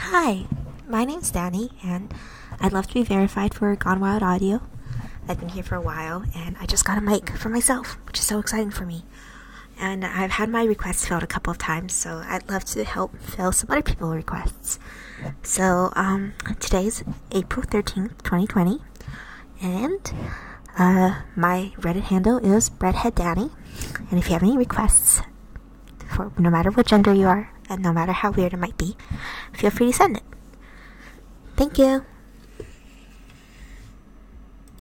Hi, my name's Danny, and I'd love to be verified for Gone Wild Audio. I've been here for a while, and I just got a mic for myself, which is so exciting for me. And I've had my requests filled a couple of times, so I'd love to help fill some other people's requests. So, today's April 13th, 2020, and my Reddit handle is Breadhead Danny. And if you have any requests, for no matter what gender you are, and no matter how weird it might be, feel free to send it. Thank you.